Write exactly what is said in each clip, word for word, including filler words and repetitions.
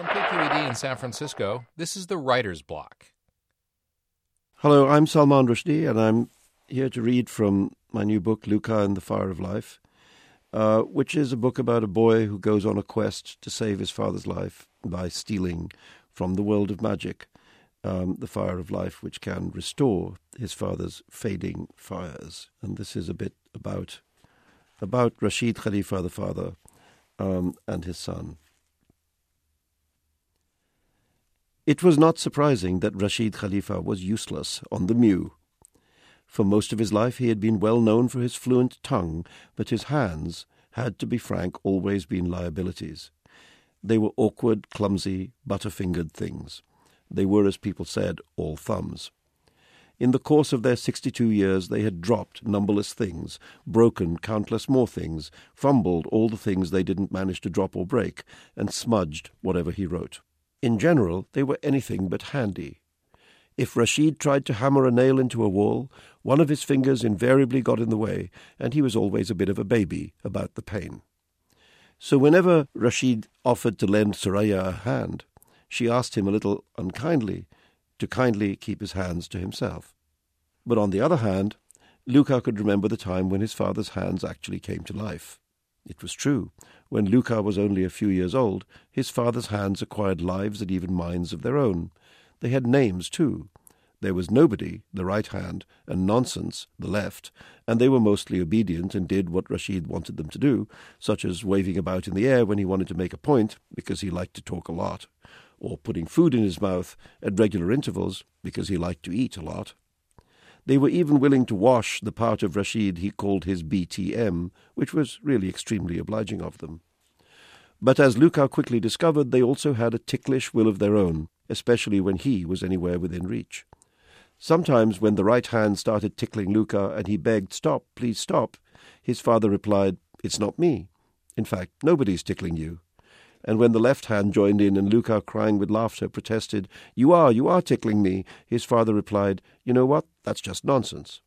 From K Q E D in San Francisco, this is the Writer's Block. Hello, I'm Salman Rushdie, and I'm here to read from my new book, Luca and the Fire of Life, uh, which is a book about a boy who goes on a quest to save his father's life by stealing from the world of magic um, the fire of life, which can restore his father's fading fires. And this is a bit about, about Rashid Khalifa, the father, um, and his son. It was not surprising that Rashid Khalifa was useless on the Mew. For most of his life he had been well known for his fluent tongue, but his hands had, to be frank, always been liabilities. They were awkward, clumsy, butter-fingered things. They were, as people said, all thumbs. In the course of their sixty-two years they had dropped numberless things, broken countless more things, fumbled all the things they didn't manage to drop or break, and smudged whatever he wrote. In general, they were anything but handy. If Rashid tried to hammer a nail into a wall, one of his fingers invariably got in the way, and he was always a bit of a baby about the pain. So whenever Rashid offered to lend Soraya a hand, she asked him a little unkindly to kindly keep his hands to himself. But on the other hand, Luca could remember the time when his father's hands actually came to life. It was true. When Luca was only a few years old, his father's hands acquired lives and even minds of their own. They had names, too. There was Nobody, the right hand, and Nonsense, the left, and they were mostly obedient and did what Rashid wanted them to do, such as waving about in the air when he wanted to make a point, because he liked to talk a lot, or putting food in his mouth at regular intervals, because he liked to eat a lot. They were even willing to wash the part of Rashid he called his B T M, which was really extremely obliging of them. But as Luca quickly discovered, they also had a ticklish will of their own, especially when he was anywhere within reach. Sometimes when the right hand started tickling Luca and he begged, "Stop, please stop," his father replied, "It's not me. In fact, nobody's tickling you." And when the left hand joined in and Luca, crying with laughter, protested, "You are, you are tickling me," his father replied, "You know what? That's just nonsense."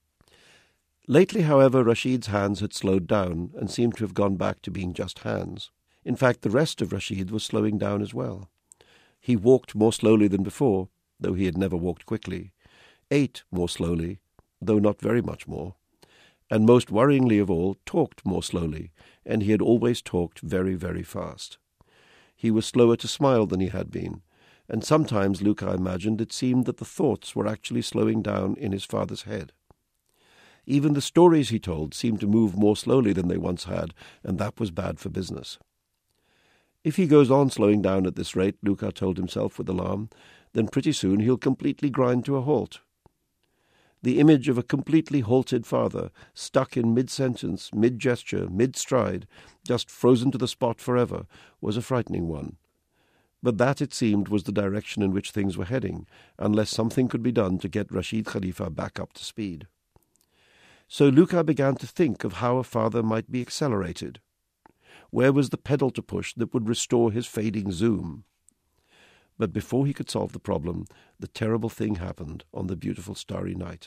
Lately, however, Rashid's hands had slowed down and seemed to have gone back to being just hands. In fact, the rest of Rashid was slowing down as well. He walked more slowly than before, though he had never walked quickly, ate more slowly, though not very much more, and most worryingly of all, talked more slowly, and he had always talked very, very fast. He was slower to smile than he had been, and sometimes Luca imagined it seemed that the thoughts were actually slowing down in his father's head. Even the stories he told seemed to move more slowly than they once had, and that was bad for business. If he goes on slowing down at this rate, Luca told himself with alarm, then pretty soon he'll completely grind to a halt. The image of a completely halted father, stuck in mid-sentence, mid-gesture, mid-stride, just frozen to the spot forever, was a frightening one. But that, it seemed, was the direction in which things were heading, unless something could be done to get Rashid Khalifa back up to speed. So Luca began to think of how a father might be accelerated. Where was the pedal to push that would restore his fading zoom? But before he could solve the problem, the terrible thing happened on the beautiful starry night.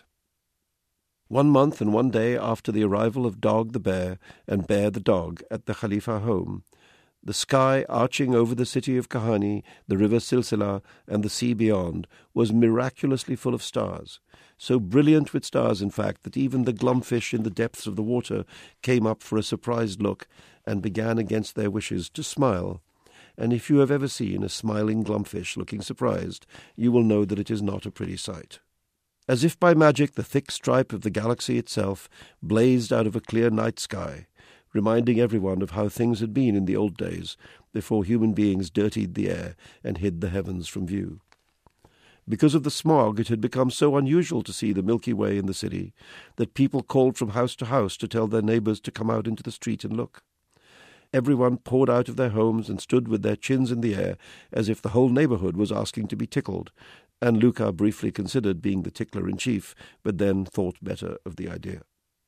One month and one day after the arrival of Dog the bear and Bear the dog at the Khalifa home, the sky arching over the city of Kahani, the river Silsila, and the sea beyond was miraculously full of stars, so brilliant with stars, in fact, that even the glumfish in the depths of the water came up for a surprised look and began against their wishes to smile. And if you have ever seen a smiling glumfish looking surprised, you will know that it is not a pretty sight. As if by magic, the thick stripe of the galaxy itself blazed out of a clear night sky, reminding everyone of how things had been in the old days, before human beings dirtied the air and hid the heavens from view. Because of the smog, it had become so unusual to see the Milky Way in the city that people called from house to house to tell their neighbors to come out into the street and look. Everyone poured out of their homes and stood with their chins in the air as if the whole neighborhood was asking to be tickled, and Luca briefly considered being the tickler-in-chief, but then thought better of the idea.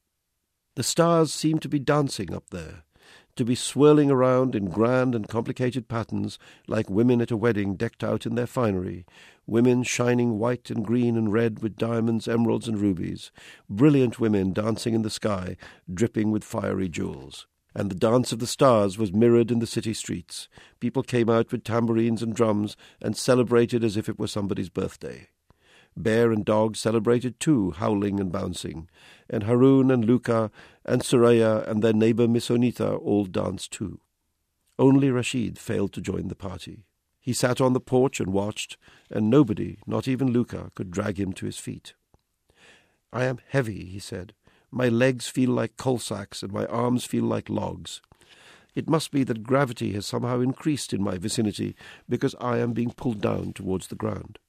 The stars seemed to be dancing up there, to be swirling around in grand and complicated patterns like women at a wedding decked out in their finery, women shining white and green and red with diamonds, emeralds, and rubies, brilliant women dancing in the sky, dripping with fiery jewels. and the dance of the stars was mirrored in the city streets. People came out with tambourines and drums and celebrated as if it were somebody's birthday. Bear and dog celebrated too, howling and bouncing, and Harun and Luka and Soraya and their neighbor Misonita all danced too. Only Rashid failed to join the party. He sat on the porch and watched, and nobody, not even Luka, could drag him to his feet. "I am heavy," he said. "My legs feel like coal sacks and my arms feel like logs. It must be that gravity has somehow increased in my vicinity because I am being pulled down towards the ground."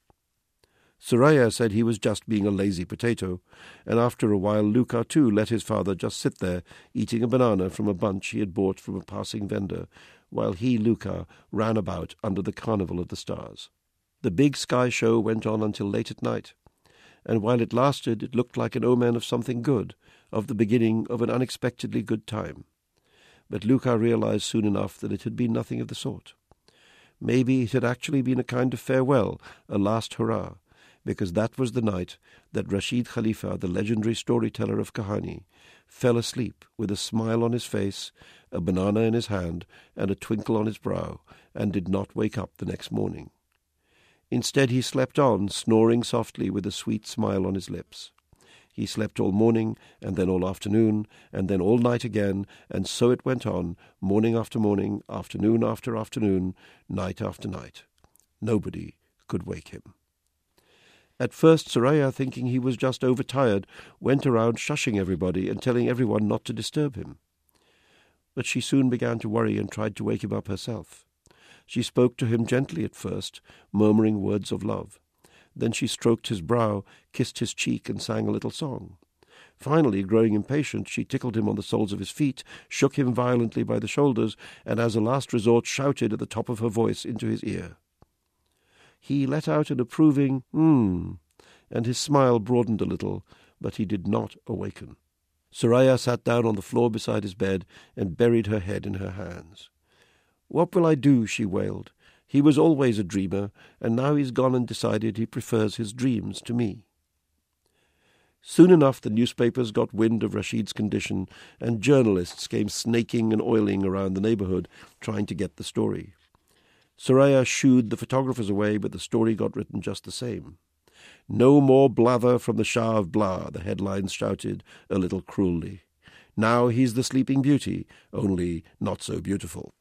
Soraya said he was just being a lazy potato, and after a while Luka too let his father just sit there eating a banana from a bunch he had bought from a passing vendor, while he, Luka, ran about under the carnival of the stars. The big sky show went on until late at night, and while it lasted it looked like an omen of something good, of the beginning of an unexpectedly good time. But Luka realized soon enough that it had been nothing of the sort. Maybe it had actually been a kind of farewell, a last hurrah, because that was the night that Rashid Khalifa, the legendary storyteller of Kahani, fell asleep with a smile on his face, a banana in his hand, and a twinkle on his brow, and did not wake up the next morning. Instead he slept on, snoring softly with a sweet smile on his lips. He slept all morning, and then all afternoon, and then all night again, and so it went on, morning after morning, afternoon after afternoon, night after night. Nobody could wake him. At first Soraya, thinking he was just overtired, went around shushing everybody and telling everyone not to disturb him. But she soon began to worry and tried to wake him up herself. She spoke to him gently at first, murmuring words of love. Then she stroked his brow, kissed his cheek, and sang a little song. Finally, growing impatient, she tickled him on the soles of his feet, shook him violently by the shoulders, and as a last resort shouted at the top of her voice into his ear. He let out an approving "hmm," and his smile broadened a little, but he did not awaken. Soraya sat down on the floor beside his bed and buried her head in her hands. "What will I do?" she wailed. "He was always a dreamer, and now he's gone and decided he prefers his dreams to me." Soon enough the newspapers got wind of Rashid's condition, and journalists came snaking and oiling around the neighborhood, trying to get the story. Soraya shooed the photographers away, but the story got written just the same. "No more blather from the Shah of Blah," the headlines shouted, a little cruelly. "Now he's the Sleeping Beauty, only not so beautiful."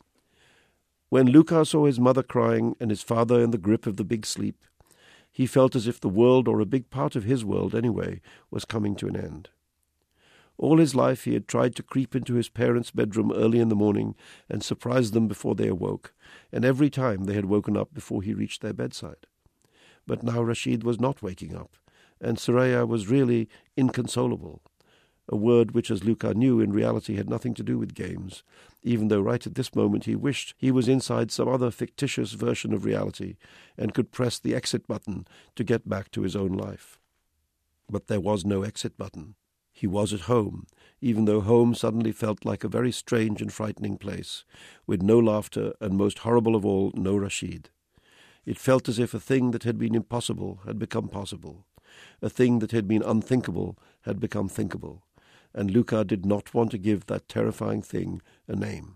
When Luka saw his mother crying and his father in the grip of the big sleep, he felt as if the world, or a big part of his world anyway, was coming to an end. All his life he had tried to creep into his parents' bedroom early in the morning and surprise them before they awoke, and every time they had woken up before he reached their bedside. But now Rashid was not waking up, and Soraya was really inconsolable, a word which, as Luka knew, in reality had nothing to do with games, even though right at this moment he wished he was inside some other fictitious version of reality and could press the exit button to get back to his own life. But there was no exit button. He was at home, even though home suddenly felt like a very strange and frightening place, with no laughter and, most horrible of all, no Rashid. It felt as if a thing that had been impossible had become possible, a thing that had been unthinkable had become thinkable, and Luka did not want to give that terrifying thing a name.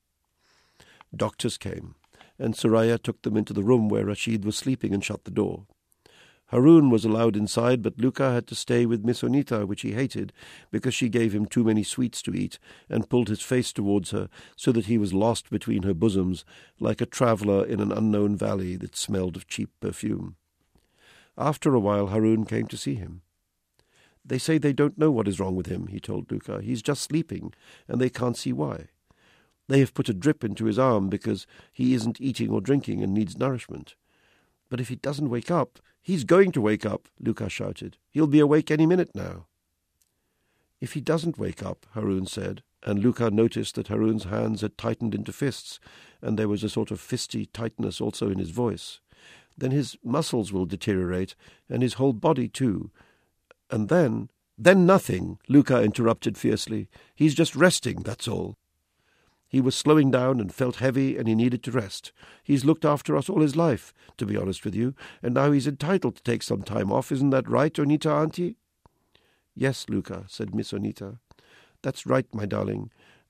Doctors came, and Soraya took them into the room where Rashid was sleeping and shut the door. Harun was allowed inside, but Luka had to stay with Misonita, which he hated, because she gave him too many sweets to eat and pulled his face towards her so that he was lost between her bosoms, like a traveller in an unknown valley that smelled of cheap perfume. After a while Harun came to see him. "They say they don't know what is wrong with him," he told Luka. "He's just sleeping, and they can't see why. They have put a drip into his arm because he isn't eating or drinking and needs nourishment. But if he doesn't wake up—" "He's going to wake up," Luka shouted. "He'll be awake any minute now." "If he doesn't wake up," Harun said, and Luka noticed that Harun's hands had tightened into fists, and there was a sort of fisty tightness also in his voice, "then his muscles will deteriorate, and his whole body too. And then—" "Then nothing," Luka interrupted fiercely. "He's just resting, that's all. He was slowing down and felt heavy, and he needed to rest. He's looked after us all his life, to be honest with you, and now he's entitled to take some time off. Isn't that right, Onita auntie?" "Yes, Luka," said Miss Onita. "That's right, my darling.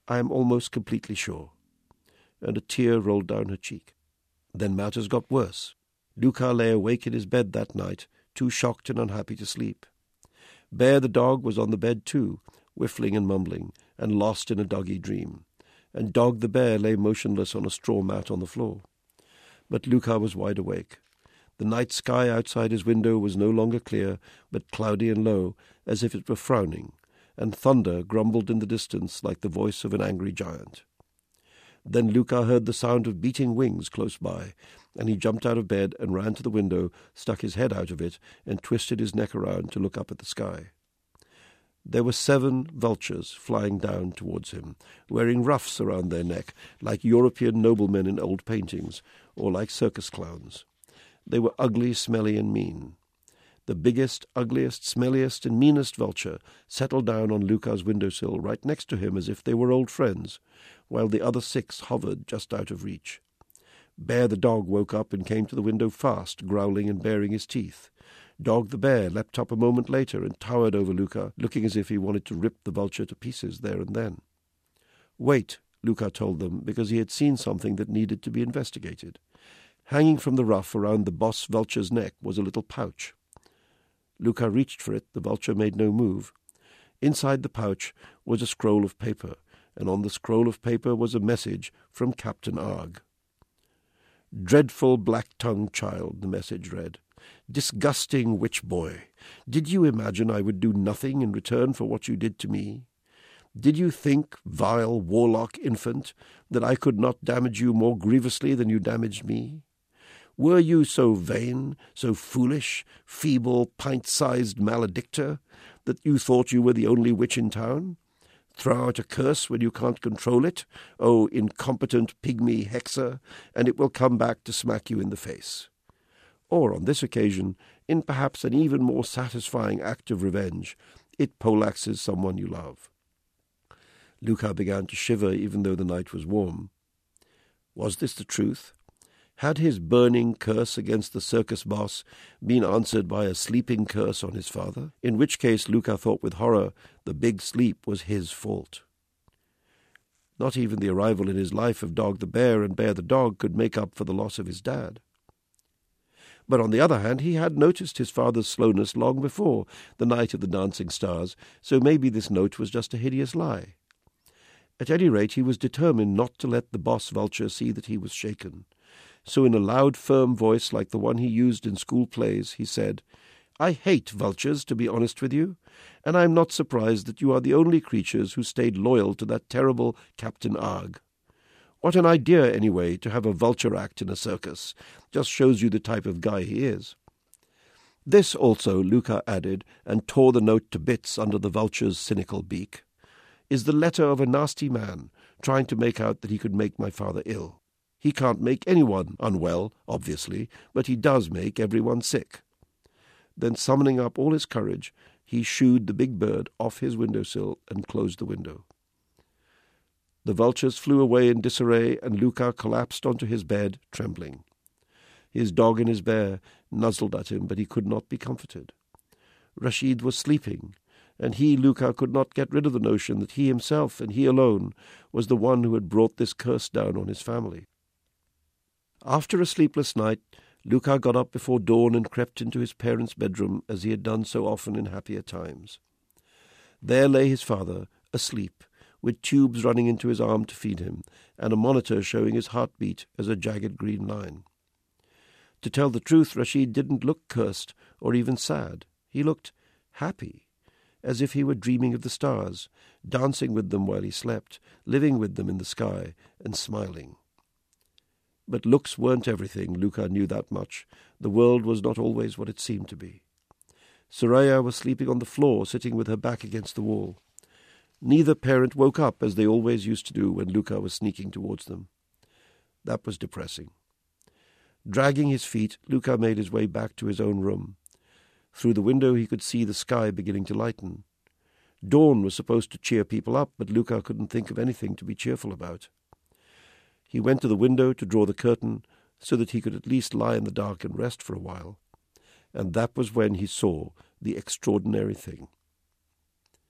I am almost completely sure." And a tear rolled down her cheek. Then matters got worse. Luca lay awake in his bed that night, too shocked and unhappy to sleep. Bear the dog was on the bed too, whiffling and mumbling, and lost in a doggy dream, and Dog the bear lay motionless on a straw mat on the floor. But Luca was wide awake. The night sky outside his window was no longer clear, but cloudy and low, as if it were frowning, and thunder grumbled in the distance like the voice of an angry giant. Then Luca heard the sound of beating wings close by, and he jumped out of bed and ran to the window, stuck his head out of it, and twisted his neck around to look up at the sky. There were seven vultures flying down towards him, wearing ruffs around their neck, like European noblemen in old paintings, or like circus clowns. They were ugly, smelly, and mean. The biggest, ugliest, smelliest, and meanest vulture settled down on Luca's windowsill right next to him as if they were old friends, while the other six hovered just out of reach. Bear the dog woke up and came to the window fast, growling and baring his teeth. Dog the bear leapt up a moment later and towered over Luca, looking as if he wanted to rip the vulture to pieces there and then. "Wait," Luca told them, because he had seen something that needed to be investigated. Hanging from the ruff around the boss vulture's neck was a little pouch. Luca reached for it. The vulture made no move. Inside the pouch was a scroll of paper, and on the scroll of paper was a message from Captain Arg. "Dreadful black-tongued child," the message read. "Disgusting witch boy. Did you imagine I would do nothing in return for what you did to me? Did you think, vile warlock infant, that I could not damage you more grievously than you damaged me? Were you so vain, so foolish, feeble, pint-sized maledictor, that you thought you were the only witch in town? Throw out a curse when you can't control it, oh incompetent pygmy hexer, and it will come back to smack you in the face. Or, on this occasion, in perhaps an even more satisfying act of revenge, it poleaxes someone you love." Luca began to shiver even though the night was warm. Was this the truth? Had his burning curse against the circus boss been answered by a sleeping curse on his father? In which case, Luca thought with horror, the big sleep was his fault. Not even the arrival in his life of Dog the bear and Bear the dog could make up for the loss of his dad. But on the other hand, he had noticed his father's slowness long before, the night of the dancing stars, so maybe this note was just a hideous lie. At any rate, he was determined not to let the boss vulture see that he was shaken. So in a loud, firm voice like the one he used in school plays, he said, "I hate vultures, to be honest with you, and I am not surprised that you are the only creatures who stayed loyal to that terrible Captain Arg. What an idea, anyway, to have a vulture act in a circus. Just shows you the type of guy he is." This also, Luca added, and tore the note to bits under the vulture's cynical beak, "is the letter of a nasty man, trying to make out that he could make my father ill. He can't make anyone unwell, obviously, but he does make everyone sick." Then, summoning up all his courage, he shooed the big bird off his windowsill and closed the window. The vultures flew away in disarray, and Luca collapsed onto his bed, trembling. His dog and his bear nuzzled at him, but he could not be comforted. Rashid was sleeping, and he, Luca, could not get rid of the notion that he himself, and he alone, was the one who had brought this curse down on his family. After a sleepless night, Luca got up before dawn and crept into his parents' bedroom as he had done so often in happier times. There lay his father, asleep, with tubes running into his arm to feed him, and a monitor showing his heartbeat as a jagged green line. To tell the truth, Rashid didn't look cursed or even sad. He looked happy, as if he were dreaming of the stars, dancing with them while he slept, living with them in the sky, and smiling. But looks weren't everything, Luca knew that much. The world was not always what it seemed to be. Soraya was sleeping on the floor, sitting with her back against the wall. Neither parent woke up, as they always used to do when Luca was sneaking towards them. That was depressing. Dragging his feet, Luca made his way back to his own room. Through the window he could see the sky beginning to lighten. Dawn was supposed to cheer people up, but Luca couldn't think of anything to be cheerful about. He went to the window to draw the curtain so that he could at least lie in the dark and rest for a while. And that was when he saw the extraordinary thing.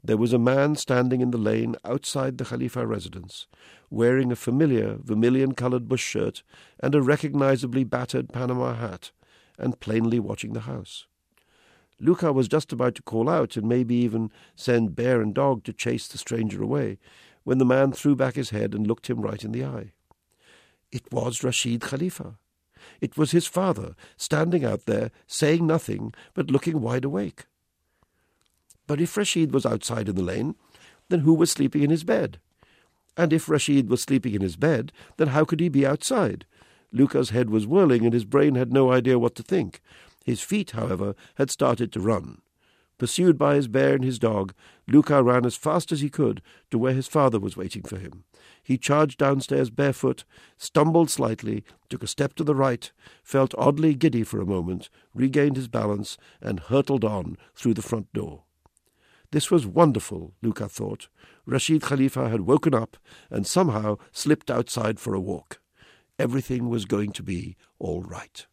There was a man standing in the lane outside the Khalifa residence, wearing a familiar vermilion-coloured bush shirt and a recognizably battered Panama hat, and plainly watching the house. Luka was just about to call out and maybe even send bear and dog to chase the stranger away, when the man threw back his head and looked him right in the eye. It was Rashid Khalifa. It was his father, standing out there, saying nothing, but looking wide awake. But if Rashid was outside in the lane, then who was sleeping in his bed? And if Rashid was sleeping in his bed, then how could he be outside? Luka's head was whirling and his brain had no idea what to think. His feet, however, had started to run. Pursued by his bear and his dog, Luka ran as fast as he could to where his father was waiting for him. He charged downstairs barefoot, stumbled slightly, took a step to the right, felt oddly giddy for a moment, regained his balance, and hurtled on through the front door. This was wonderful, Luka thought. Rashid Khalifa had woken up and somehow slipped outside for a walk. Everything was going to be all right.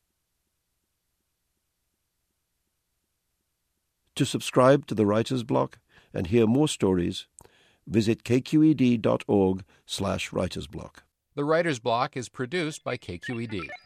To subscribe to the Writer's Block and hear more stories, visit kqed.org slash writersblock. The Writer's Block is produced by K Q E D.